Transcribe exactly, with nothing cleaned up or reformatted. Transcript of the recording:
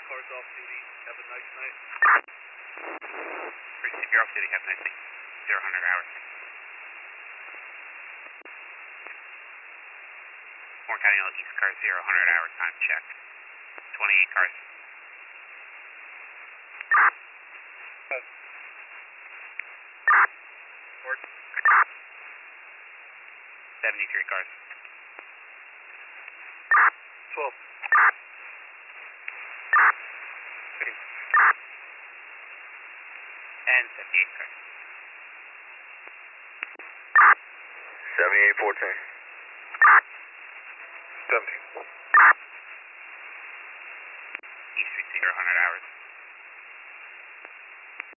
cars off duty. Have a nice night. If you're off duty, have a nice night. zero hundred hours. Warren County L East car zero, one hundred hour time check. twenty-eight cars. Word. seventy-three cars. twelve. And seventy-eight cars. seventy-eight fourteen. seventeen.